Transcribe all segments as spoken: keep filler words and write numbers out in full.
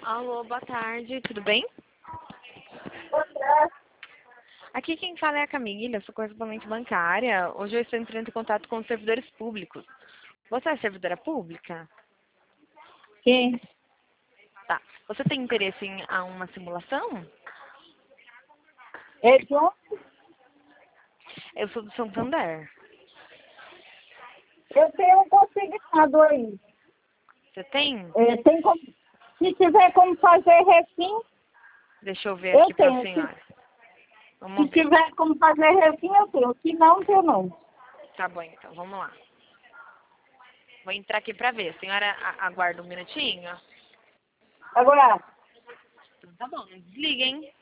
Alô, boa tarde, tudo bem? Boa tarde. Aqui quem fala é a Camila, sou correspondente bancária. Hoje eu estou entrando em contato com os servidores públicos. Você é servidora pública? Sim. Tá. Você tem interesse em a uma simulação? É de onde? Eu sou do Santander. Eu tenho um consignado aí. Você tem? É, tem como, se tiver como fazer refim, Deixa eu ver eu aqui para a tenho. senhora. Se, Vamos se ver. tiver como fazer refim, eu tenho. Se não, eu não. Tá bom, então, vamos lá. Vou entrar aqui para ver. A senhora a- aguarda um minutinho? Agora, Então, tá bom, não desliga, hein?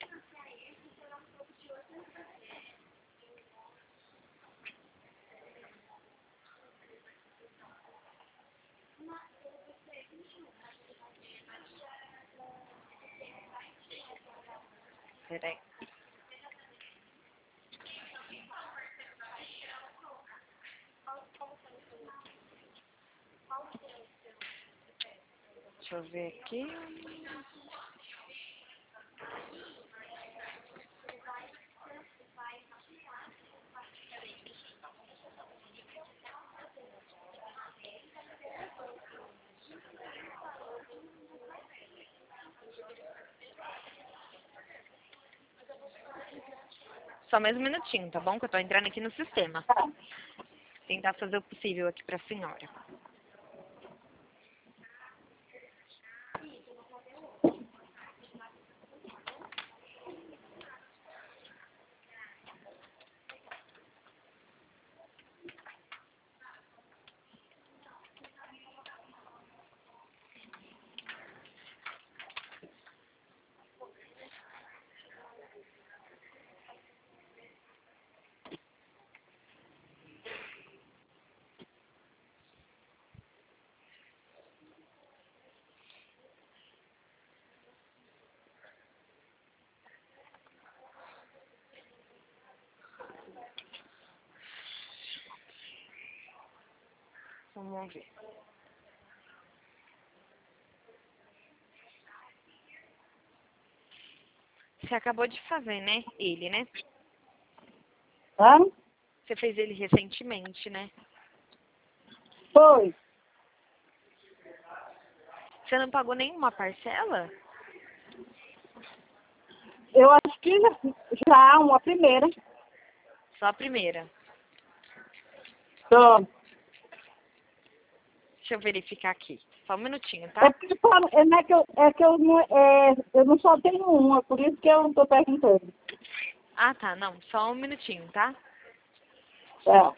Peraí. Deixa eu ver aqui. Só mais um minutinho, tá bom? Que eu tô entrando aqui no sistema. tá. Tentar fazer o possível aqui pra senhora. Vamos ver. Você acabou de fazer, né? Ele, né? Hã? Você fez ele recentemente, né? Foi. Você não pagou nenhuma parcela? Eu acho que já uma primeira. Só a primeira. Tô. Deixa eu verificar aqui. Só um minutinho, É tá? porque fala- é, não é que eu, é que eu, não, é, eu não só tenho uma, por isso que eu não estou perguntando. Ah, tá. Não, só um minutinho, tá? Tá.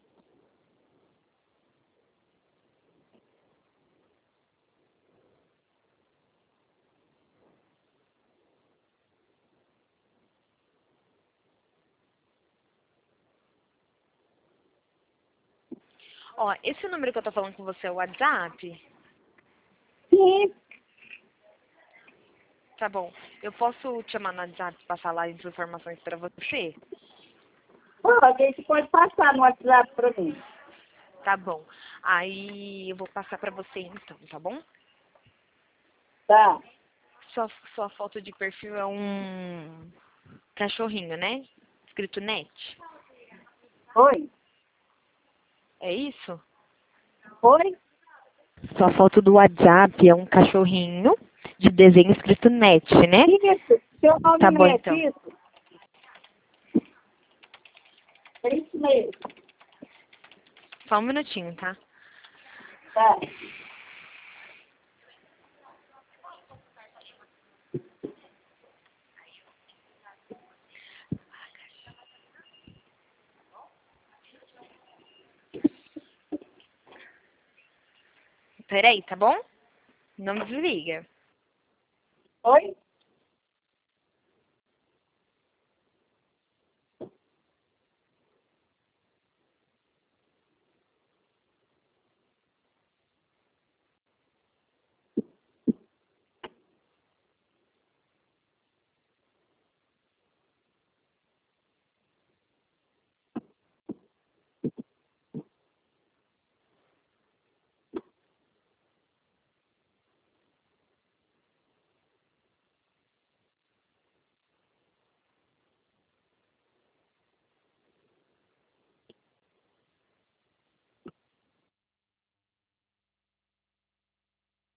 Ó, esse número que eu tô falando com você é o WhatsApp? Sim. Tá bom. Eu posso te chamar no WhatsApp e passar lá as informações pra você? Pode, aí você pode passar no WhatsApp para mim. Tá bom. Aí eu vou passar pra você então, tá bom? Tá. Sua, sua foto de perfil é um cachorrinho, né? Escrito net. Oi? É isso? Oi? Sua foto do WhatsApp é um cachorrinho de desenho escrito net, né? Isso. Seu nome Tá bom é então. isso? É isso mesmo. Só um minutinho, tá? Tá. Peraí, tá bom? Não desliga. Oi?